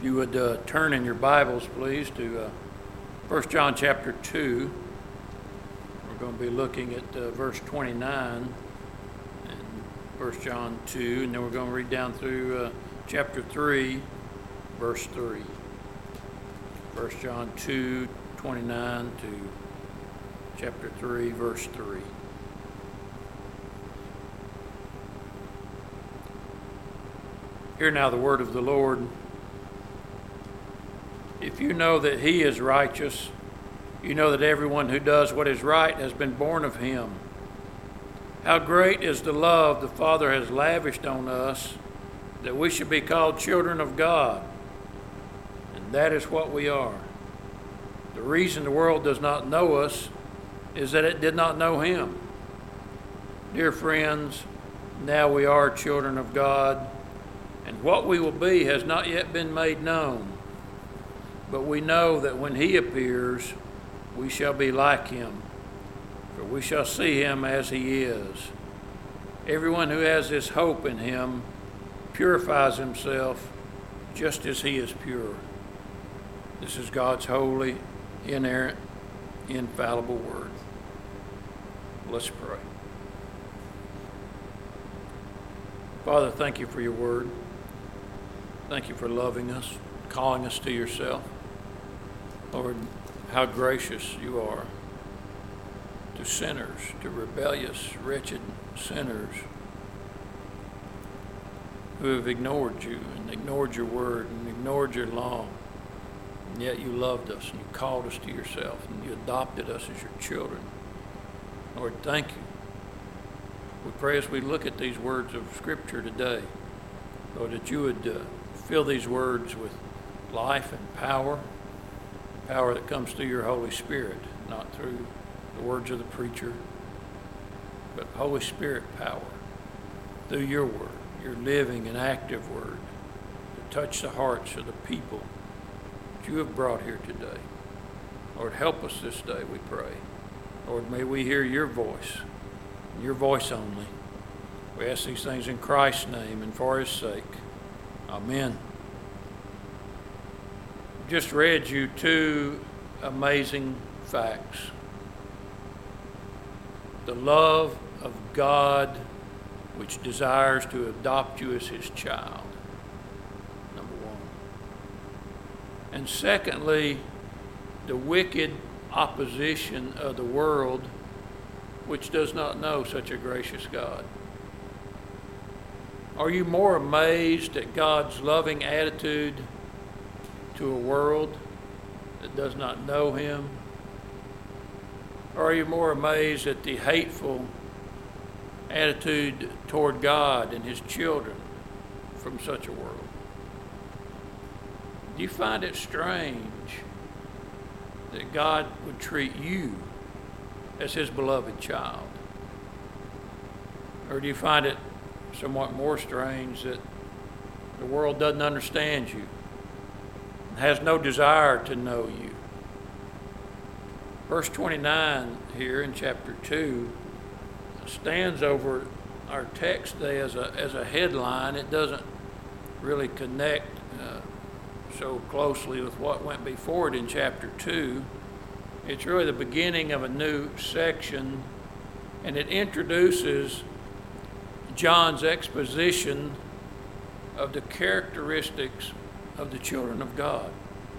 You would turn in your Bibles, please, to 1 John chapter 2. We're going to be looking at verse 29 in 1 John 2, and then we're going to read down through chapter 3, verse 3. 1 John 2, 29 to chapter 3, verse 3. Hear now the word of the Lord. If you know that he is righteous, you know that everyone who does what is right has been born of him. How great is the love the Father has lavished on us, that we should be called children of God. And that is what we are. The reason the world does not know us is that it did not know him. Dear friends, now we are children of God, and what we will be has not yet been made known. But we know that when he appears, we shall be like him, for we shall see him as he is. Everyone who has this hope in him purifies himself just as he is pure. This is God's holy, inerrant, infallible word. Let's pray. Father, thank you for your word. Thank you for loving us, calling us to yourself. Lord, how gracious you are to sinners, to rebellious, wretched sinners who have ignored you and ignored your word and ignored your law. And yet you loved us and you called us to yourself and you adopted us as your children. Lord, thank you. We pray as we look at these words of Scripture today, Lord, that you would fill these words with life and power that comes through your Holy Spirit, not through the words of the preacher, but Holy Spirit power through your word, your living and active word, to touch the hearts of the people that you have brought here today. Lord, help us this day, we pray. Lord, may we hear your voice, and your voice only. We ask these things in Christ's name and for his sake. Amen. Just read you two amazing facts. The love of God which desires to adopt you as his child, number one. And secondly, the wicked opposition of the world which does not know such a gracious God. Are you more amazed at God's loving attitude to a world that does not know him? Or are you more amazed at the hateful attitude toward God and his children from such a world? Do you find it strange that God would treat you as his beloved child? Or do you find it somewhat more strange that the world doesn't understand you, has no desire to know you? Verse 29 here in chapter 2 stands over our text today as a headline. It doesn't really connect so closely with what went before it in chapter 2. It's really the beginning of a new section, and it introduces John's exposition of the characteristics of the children of God.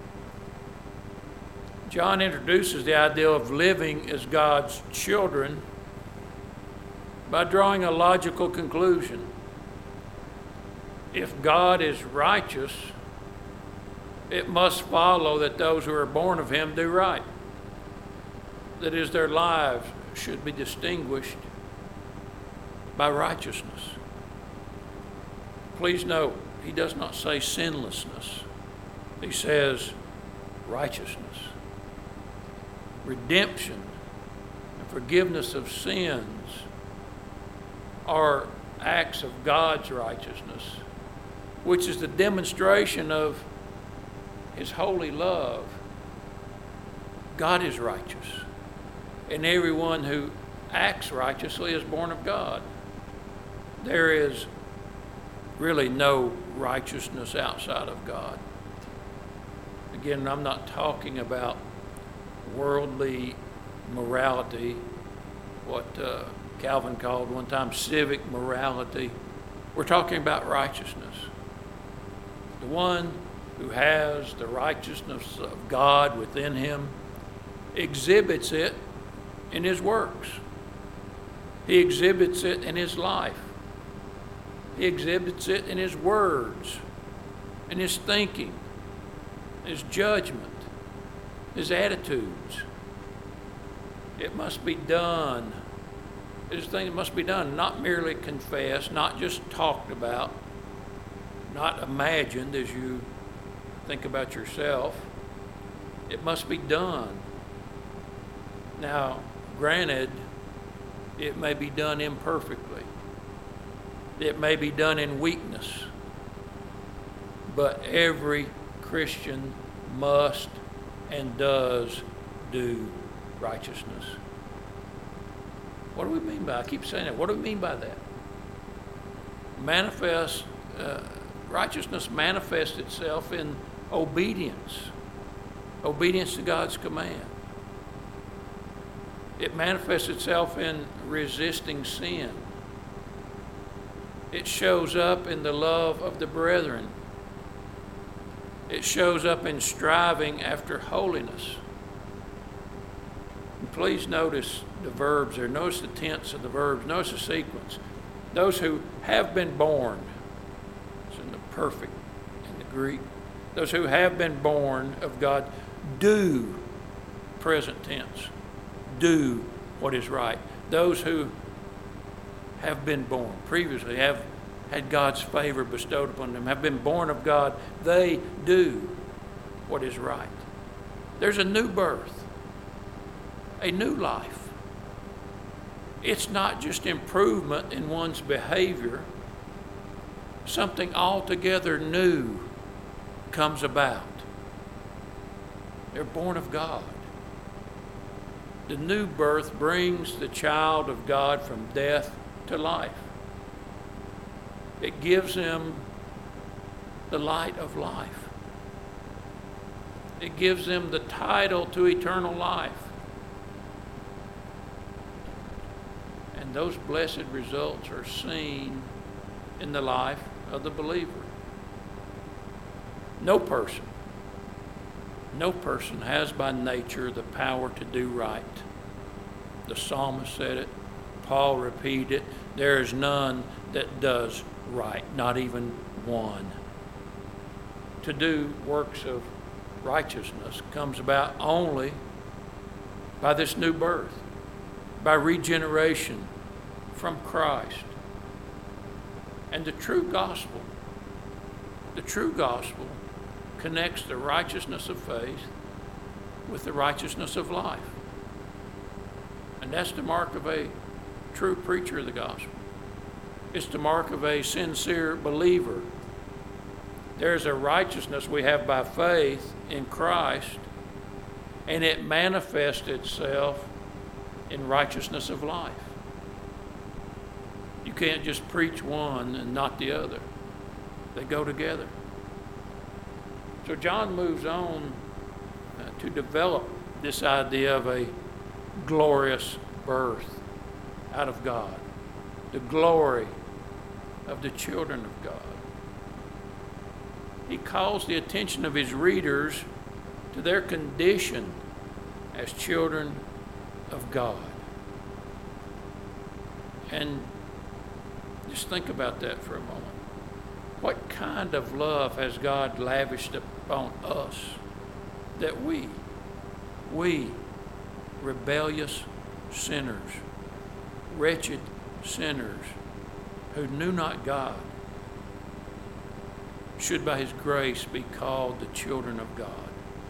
John introduces the idea of living as God's children by drawing a logical conclusion. If God is righteous, it must follow that those who are born of him do right. That is, their lives should be distinguished by righteousness. Please note, he does not say sinlessness. He says righteousness. Redemption and forgiveness of sins are acts of God's righteousness, which is the demonstration of his holy love. God is righteous, and everyone who acts righteously is born of God. There is really no righteousness outside of God. Again, I'm not talking about worldly morality, what Calvin called one time civic morality. We're talking about righteousness. The one who has the righteousness of God within him exhibits it in his works. He exhibits it in his life. He exhibits it in his words, in his thinking, his judgment, his attitudes. It must be done. It's a thing that must be done, not merely confessed, not just talked about, not imagined as you think about yourself. It must be done. Now, granted, it may be done imperfectly. It may be done in weakness. But every Christian must and does do righteousness. What do we mean by? I keep saying that. What do we mean by that? Righteousness manifests itself in obedience to God's command. It manifests itself in resisting sin. It shows up in the love of the brethren. It shows up in striving after holiness. And please notice the verbs there. Notice the tense of the verbs. Notice the sequence. Those who have been born. It's in the perfect in the Greek. Those who have been born of God do, present tense, do what is right. Those who have been born previously, have had God's favor bestowed upon them, have been born of God, they do what is right. There's a new birth, a new life. It's not just improvement in one's behavior. Something altogether new comes about. They're born of God. The new birth brings the child of God from death to life. It gives them the light of life. It gives them the title to eternal life. And those blessed results are seen in the life of the believer. No person has by nature the power to do right. The psalmist said it. Paul repeated it. There is none that does right, not even one. To do works of righteousness comes about only by this new birth, by regeneration from Christ. And the true gospel connects the righteousness of faith with the righteousness of life. And that's the mark of a true preacher of the gospel. It's the mark of a sincere believer. There's a righteousness we have by faith in Christ, and it manifests itself in righteousness of life. You can't just preach one and not the other. They go together. So John moves on to develop this idea of a glorious birth out of God, the glory of the children of God. He calls the attention of his readers to their condition as children of God. And just think about that for a moment. What kind of love has God lavished upon us that we rebellious sinners, wretched sinners who knew not God, should by his grace be called the children of God?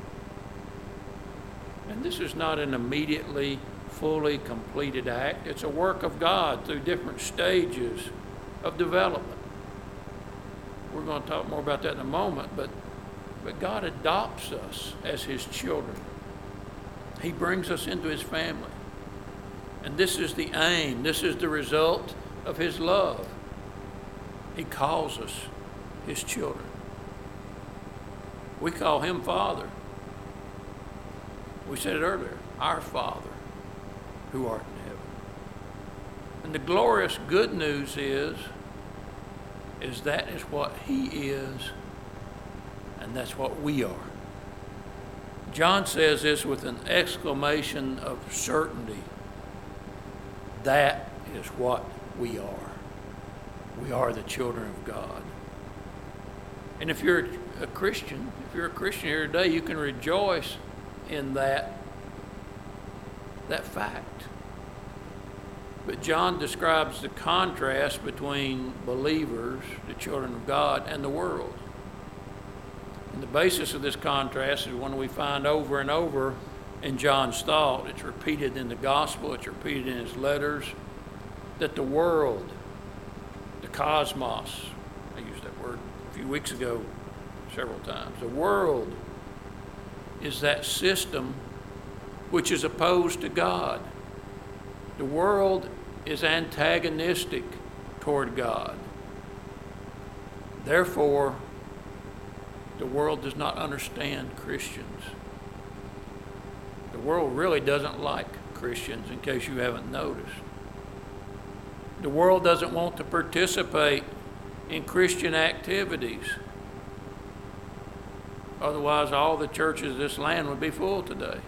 And this is not an immediately fully completed act. It's a work of God through different stages of development. We're going to talk more about that in a moment, but God adopts us as his children. He brings us into his family. And this is the aim. This is the result of his love. He calls us his children. We call him Father. We said it earlier, our Father who art in heaven. And the glorious good news is that is what he is, and that's what we are. John says this with an exclamation of certainty. That is what we are. We are the children of God. And if you're a Christian, here today, you can rejoice in that fact. But John describes the contrast between believers, the children of God, and the world. And the basis of this contrast is one we find over and over in John's thought. It's repeated in the gospel, it's repeated in his letters, that the world, the cosmos, I used that word a few weeks ago several times, the world is that system which is opposed to God. The world is antagonistic toward God. Therefore, the world does not understand Christians. The world really doesn't like Christians, in case you haven't noticed. The world doesn't want to participate in Christian activities. Otherwise, all the churches of this land would be full today.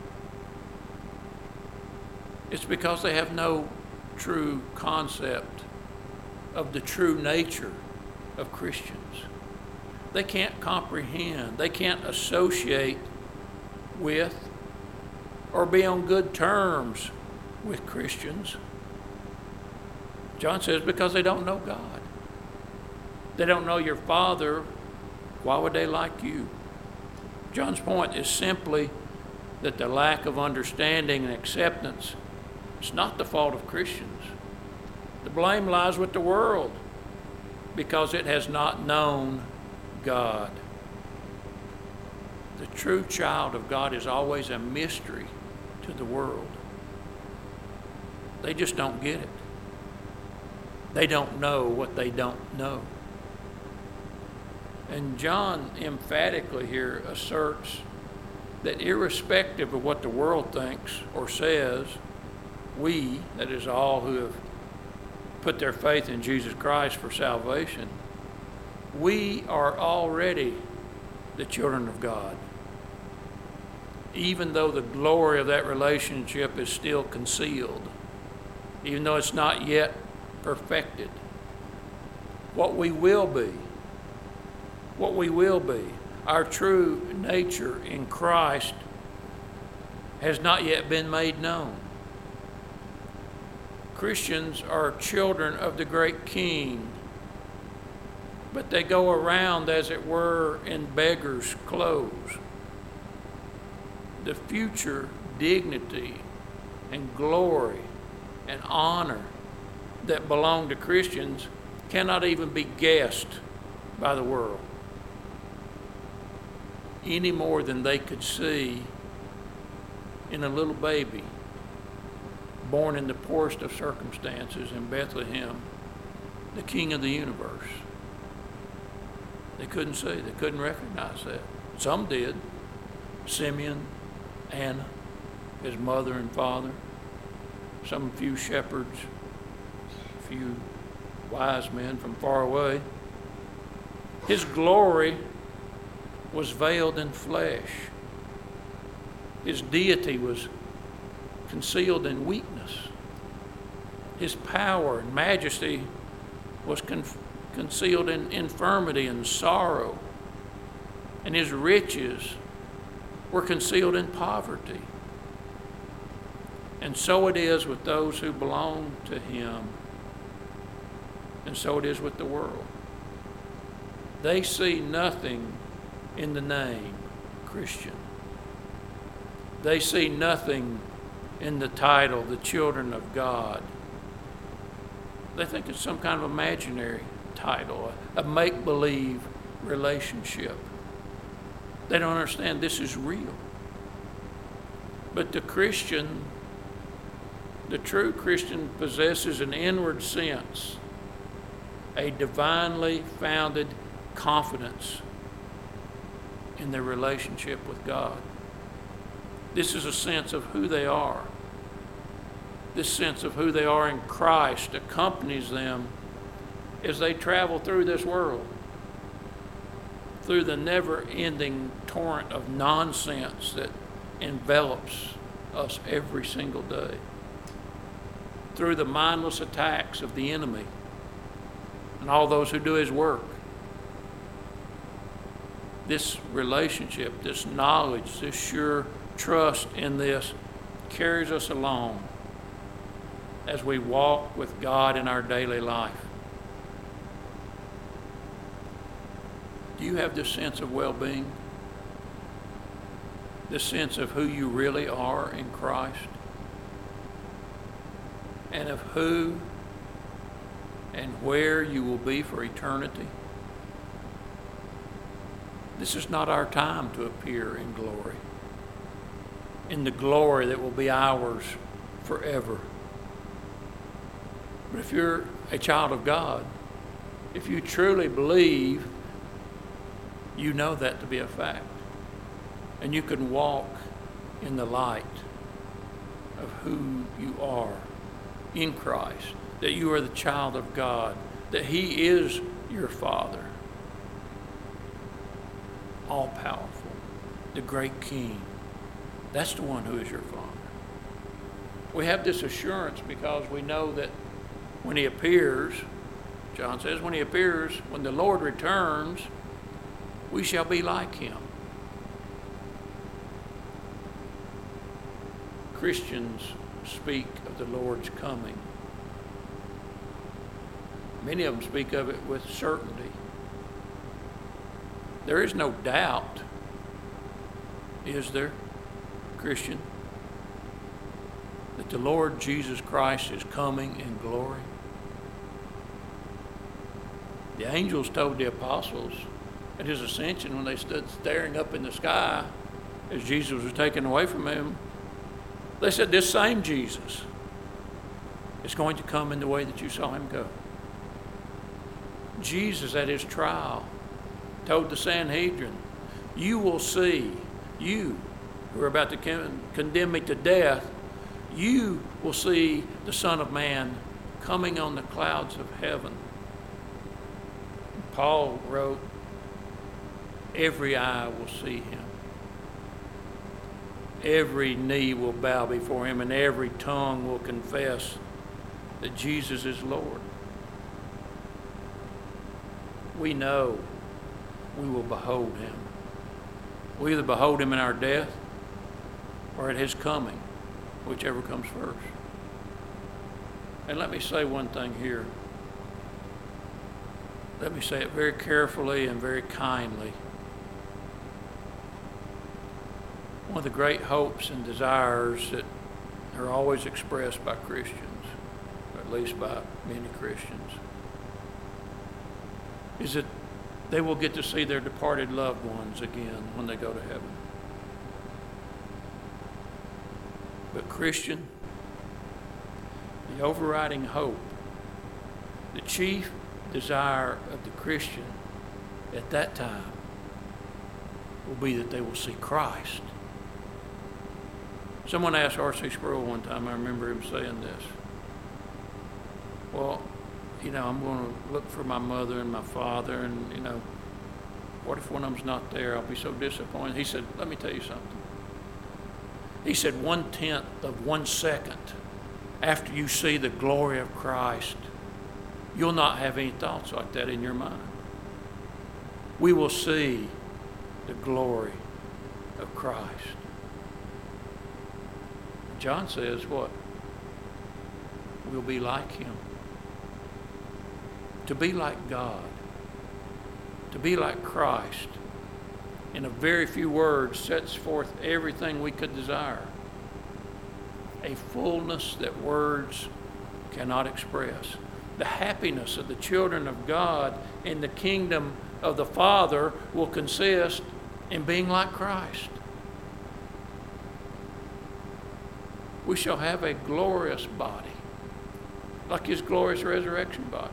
It's because they have no true concept of the true nature of Christians. They can't comprehend, they can't associate with or be on good terms with Christians. John says because they don't know God. They don't know your Father. Why would they like you? John's point is simply that the lack of understanding and acceptance is not the fault of Christians. The blame lies with the world because it has not known God. The true child of God is always a mystery to the world. They just don't get it. They don't know what they don't know. And John emphatically here asserts that irrespective of what the world thinks or says, we, that is all who have put their faith in Jesus Christ for salvation, we are already the children of God, even though the glory of that relationship is still concealed, even though it's not yet perfected. What we will be, our true nature in Christ has not yet been made known. Christians are children of the great King, but they go around, as it were, in beggars' clothes. The future dignity and glory and honor that belong to Christians cannot even be guessed by the world, any more than they could see in a little baby born in the poorest of circumstances in Bethlehem, the King of the universe. They couldn't see, they couldn't recognize that. Some did. Simeon, Anna, his mother and father, some few shepherds, a few wise men from far away. His glory was veiled in flesh. His deity was concealed in weakness. His power and majesty was concealed in infirmity and sorrow. And his riches were concealed in poverty. And so it is with those who belong to him. And so it is with the world. They see nothing in the name Christian. They see nothing in the title, the children of God. They think it's some kind of imaginary title, a make-believe relationship. They don't understand this is real. But the Christian, the true Christian, possesses an inward sense, a divinely founded confidence in their relationship with God. This is a sense of who they are. This sense of who they are in Christ accompanies them as they travel through this world, through the never-ending torrent of nonsense that envelops us every single day, through the mindless attacks of the enemy and all those who do his work. This relationship, this knowledge, this sure trust in this carries us along as we walk with God in our daily life. Do you have this sense of well-being? This sense of who you really are in Christ? And of who and where you will be for eternity? This is not our time to appear in glory, in the glory that will be ours forever. But if you're a child of God, if you truly believe, you know that to be a fact. And you can walk in the light of who you are in Christ, that you are the child of God, that He is your Father, all-powerful, the great King. That's the one who is your Father. We have this assurance because we know that when He appears, John says, when He appears, when the Lord returns, we shall be like Him. Christians speak of the Lord's coming. Many of them speak of it with certainty. There is no doubt, is there, Christian, that the Lord Jesus Christ is coming in glory? The angels told the apostles at His ascension, when they stood staring up in the sky as Jesus was taken away from them, they said, this same Jesus is going to come in the way that you saw Him go. Jesus at His trial told the Sanhedrin, you will see, you who are about to condemn me to death, you will see the Son of Man coming on the clouds of heaven. Paul wrote, every eye will see Him. Every knee will bow before Him, and every tongue will confess that Jesus is Lord. We know we will behold Him. We either behold Him in our death or at His coming, whichever comes first. And let me say one thing here. Let me say it very carefully and very kindly. One of the great hopes and desires that are always expressed by Christians, or at least by many Christians, is that they will get to see their departed loved ones again when they go to heaven. But Christian, the overriding hope, the chief desire of the Christian at that time will be that they will see Christ. Someone asked R.C. Sproul one time, I remember him saying this, well, I'm going to look for my mother and my father, and, what if one of them's not there? I'll be so disappointed. He said, let me tell you something. He said, 1/10 of 1 second after you see the glory of Christ, you'll not have any thoughts like that in your mind. We will see the glory of Christ. John says what? We'll be like Him. To be like God, to be like Christ, in a very few words, sets forth everything we could desire. A fullness that words cannot express. The happiness of the children of God in the kingdom of the Father will consist in being like Christ. We shall have a glorious body, like His glorious resurrection body.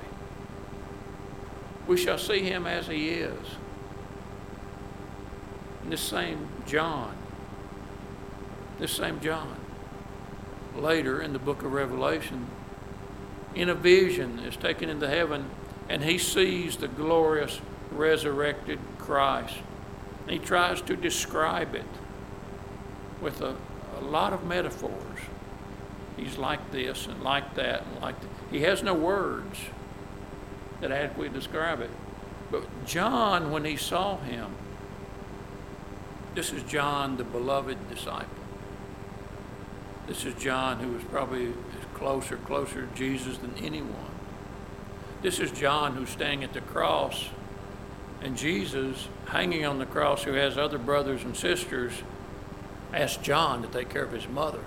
We shall see Him as He is. And this same John, This same John, later in the book of Revelation, in a vision is taken into heaven, and he sees the glorious resurrected Christ. And he tries to describe it with a lot of metaphors. He's like this and like that and like that. He has no words that adequately describe it. But John, when he saw him, this is John, the beloved disciple. This is John, who was probably closer to Jesus than anyone. This is John, who's standing at the cross, and Jesus, hanging on the cross, who has other brothers and sisters, asked John to take care of his mother.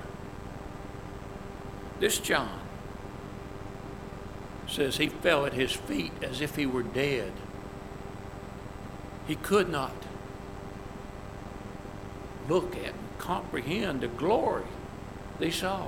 This John says he fell at his feet as if he were dead. He could not look at and comprehend the glory they saw.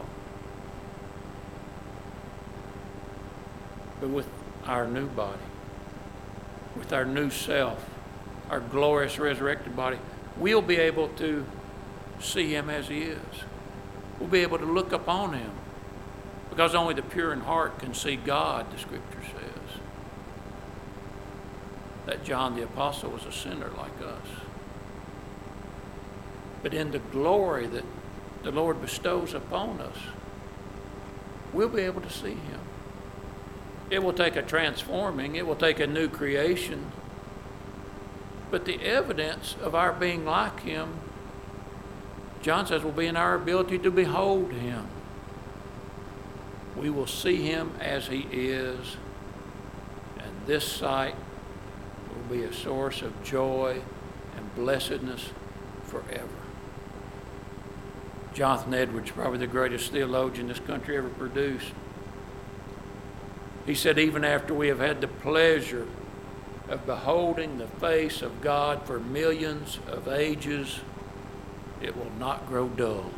But with our new body, with our new self, our glorious resurrected body, we'll be able to see him as he is. We'll be able to look upon him, because only the pure in heart can see God, the Scripture says. That John the Apostle was a sinner like us. But in the glory that the Lord bestows upon us, we'll be able to see him. It will take a transforming, it will take a new creation, but the evidence of our being like him, John says, will be in our ability to behold him. We will see him as he is, and this sight will be a source of joy and blessedness forever. Jonathan Edwards, probably the greatest theologian this country ever produced, he said, even after we have had the pleasure of beholding the face of God for millions of ages, it will not grow dull.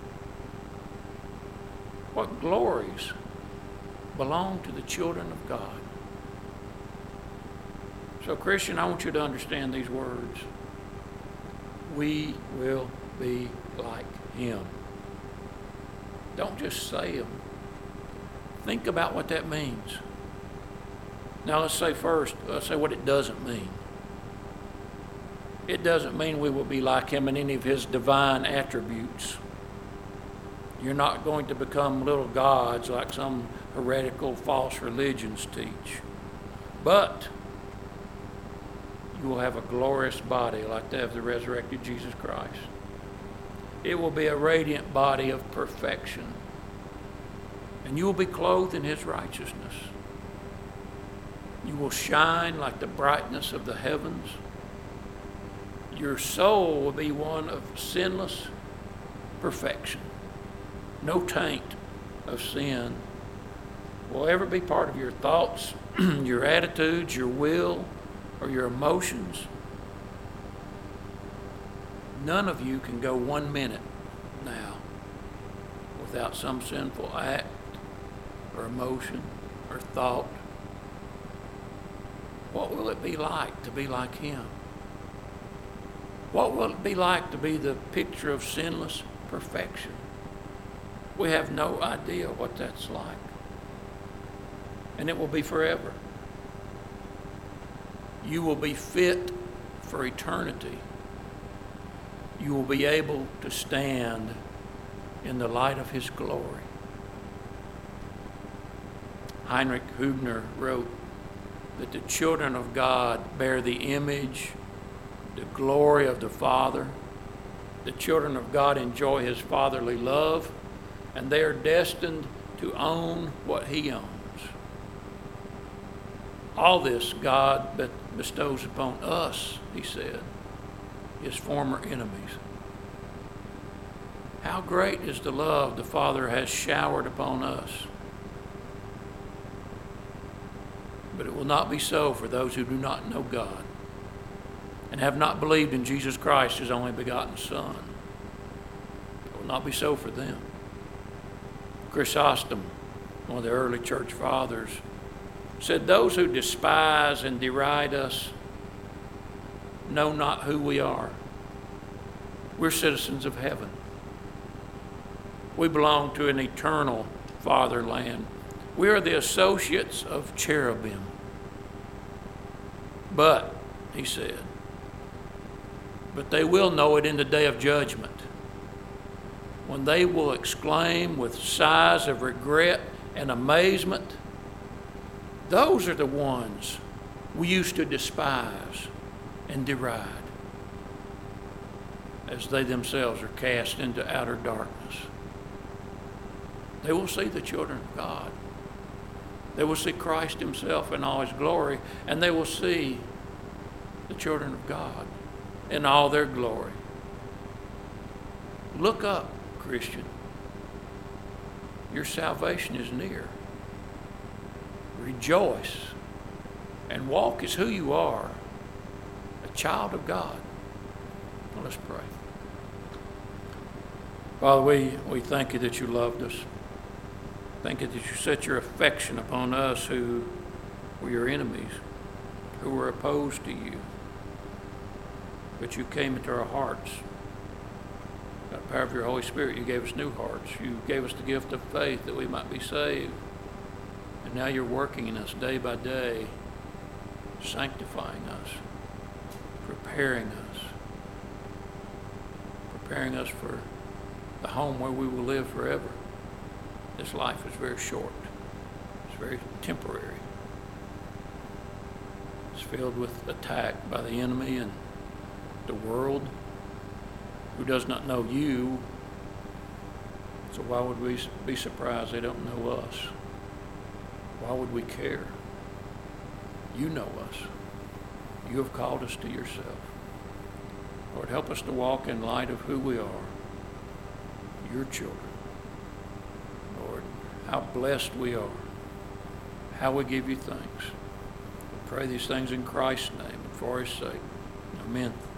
What glories belong to the children of God. So, Christian, I want you to understand these words. We will be like him. Don't just say them. Think about what that means. Now let's say what it doesn't mean. It doesn't mean we will be like him in any of his divine attributes. You're not going to become little gods like some heretical false religions teach. But you will have a glorious body like that of the resurrected Jesus Christ. It will be a radiant body of perfection. And you will be clothed in his righteousness. You will shine like the brightness of the heavens. Your soul will be one of sinless perfection. No taint of sin will ever be part of your thoughts, your attitudes, your will, or your emotions. None of you can go 1 minute now without some sinful act or emotion or thought. What will it be like to be like him? What will it be like to be the picture of sinless perfection? We have no idea what that's like. And it will be forever. You will be fit for eternity. You will be able to stand in the light of his glory. Heinrich Hübner wrote that the children of God bear the image, the glory of the Father. The children of God enjoy his fatherly love, and they are destined to own what he owns. All this God bestows upon us, he said, his former enemies. How great is the love the Father has showered upon us. But it will not be so for those who do not know God and have not believed in Jesus Christ, his only begotten Son. It will not be so for them. Chrysostom, one of the early church fathers, said, those who despise and deride us know not who we are. We're citizens of heaven. We belong to an eternal fatherland. We are the associates of cherubim. But, he said, but they will know it in the day of judgment, when they will exclaim with sighs of regret and amazement, those are the ones we used to despise and deride, as they themselves are cast into outer darkness. They will see the children of God. They will see Christ himself in all his glory, and they will see the children of God in all their glory. Look up, Christian. Your salvation is near. Rejoice and walk as who you are, a child of God. Well, let's pray. Father, we thank you that you loved us. Thank you that you set your affection upon us who were your enemies, who were opposed to you. But you came into our hearts. By the power of your Holy Spirit, you gave us new hearts. You gave us the gift of faith that we might be saved. And now you're working in us day by day, sanctifying us, preparing us for the home where we will live forever. This life is very short. It's very temporary. It's filled with attack by the enemy and the world who does not know you. So why would we be surprised they don't know us? Why would we care? You know us. You have called us to yourself. Lord, help us to walk in light of who we are, your children. Lord, how blessed we are, how we give you thanks. We pray these things in Christ's name and for his sake. Amen.